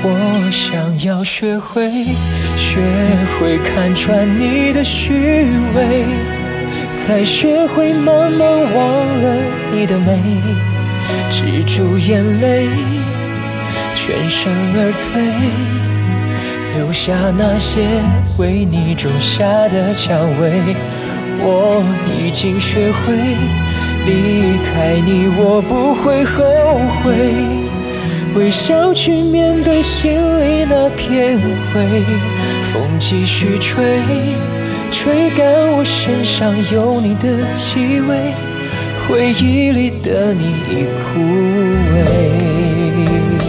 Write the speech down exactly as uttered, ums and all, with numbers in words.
我想要学会，学会看穿你的虚伪，才学会慢慢忘了你的美，止住眼泪，全身而退，留下那些为你种下的蔷薇。我已经学会离开你，我不会后悔，微笑去面对心里那片灰。风继续吹，吹干我身上有你的气味，回忆里的你已枯萎。